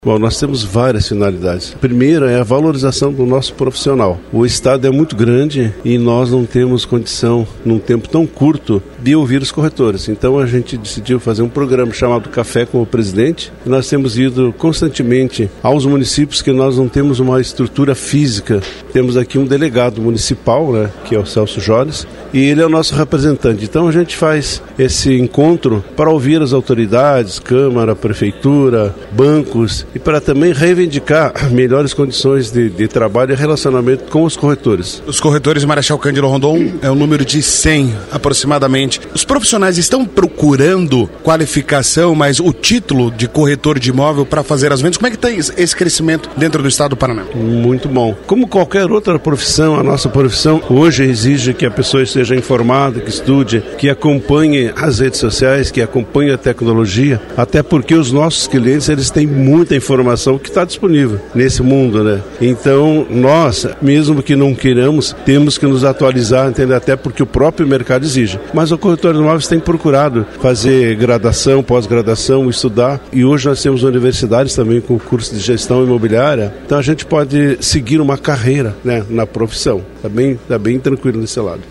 Bom, nós temos várias finalidades. A primeira é a valorização do nosso profissional. O estado é muito grande e nós não temos condição, num tempo tão curto, de ouvir os corretores. Então a gente decidiu fazer um programa chamado Café com o Presidente. Nós temos ido constantemente aos municípios que nós não temos uma estrutura física. Temos aqui um delegado municipal, que é o Celso Jores, e ele é o nosso representante. Então a gente faz esse encontro para ouvir as autoridades, Câmara, Prefeitura, bancos, e para também reivindicar melhores condições de trabalho e relacionamento com os corretores. Os corretores Marechal Cândido Rondon é o número de 100 aproximadamente. Os profissionais estão procurando qualificação, mas o título de corretor de imóvel para fazer as vendas, como é que está esse crescimento dentro do estado do Paraná? Muito bom. Como qualquer outra profissão, a nossa profissão hoje exige que a pessoa esteja informada, que estude, que acompanhe as redes sociais, que acompanhe a tecnologia, até porque os nossos clientes, eles têm muita informação que está disponível nesse mundo, Então, nós, mesmo que não queiramos, temos que nos atualizar, entender? Até porque o próprio mercado exige. Mas o corretor de imóveis tem procurado fazer graduação, pós-graduação, estudar, e hoje nós temos universidades também com curso de gestão imobiliária, então a gente pode seguir uma carreira, na profissão. Está bem tranquilo nesse lado.